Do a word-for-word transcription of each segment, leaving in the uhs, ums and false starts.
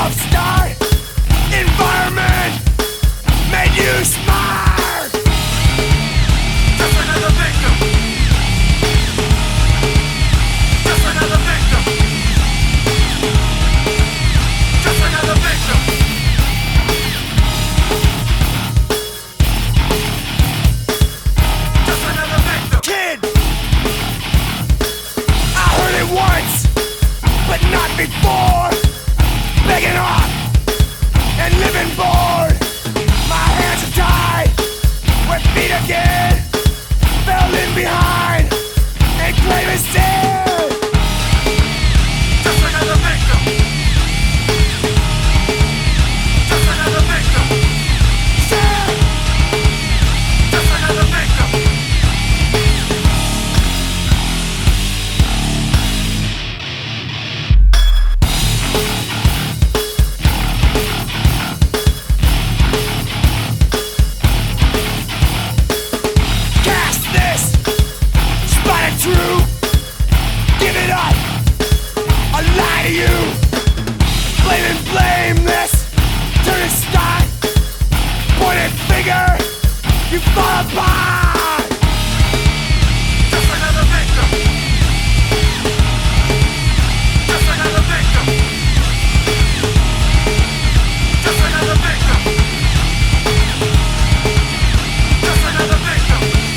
self-start environment made you smart. Just another victim. Just another victim. Just another victim. Just another victim. Kid, I heard it once, but not before. Begging off and living bored. My hands are tied, with feet again. Fell in behind and claim it's dead. Just another victim. Just another victim. Sad. Just another victim. Cast this, spot it true. Give it up, I lie to you. Blame and blame this, turn it stock. Pointed finger, you fall apart. Just another victim. Just another victim. Just another victim. Just another victim.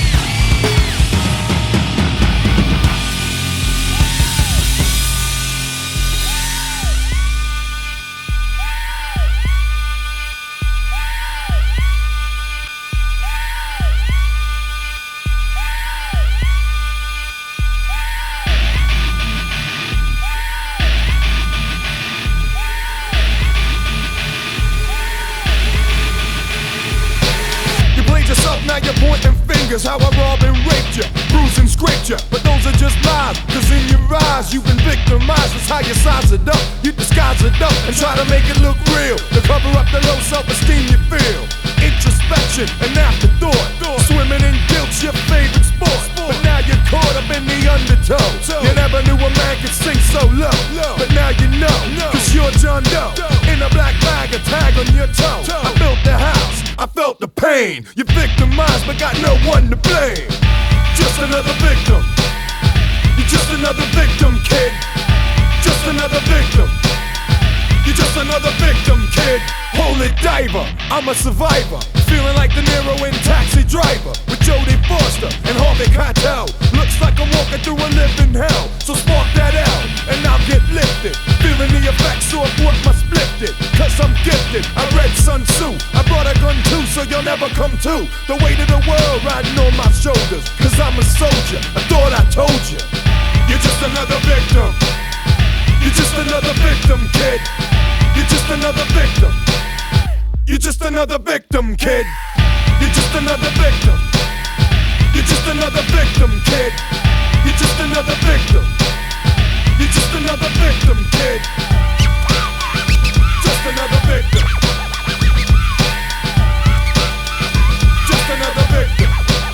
You played yourself, now you're pointing fingers. How I robbed and raped you, bruised and scraped you. But those are just lies, cause in your eyes you've been victimized. That's how you size it up. You disguise it up and try to make it look real, to cover up the low self-esteem you feel. Introspection and afterthought, swimming in guilt's your favorite sport. But now you're caught up in the undertow. You never knew a man could sing so low, but now you know, cause you're John Doe. In a black bag, a tag on your toe. I built the house, I felt the pain. You victimized but got no one to blame. Just another victim. You're just another victim, kid. Just another victim. You're just another victim, kid. Holy diver, I'm a survivor. Feeling like De Niro in Taxi Driver, with Jodie Foster and Harvey Keitel. Looks like I'm walking through a living hell. So spark that L and I'll get lifted. Feeling the effects of what must lift it. Cause I'm gifted, I read Sun Tzu. I brought a gun too, so you'll never come to. The weight of the world riding on my shoulders. Cause I'm a soldier, I thought I told you. You're just another victim. You're just another victim, kid. You're just another victim. You're just another victim, kid. You're just another victim. You're just another victim, kid. You're just another victim. You're just another victim, kid. Just another victim. Just another victim.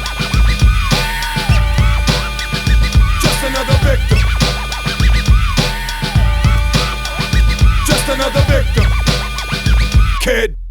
Just another victim. Just another victim, kid.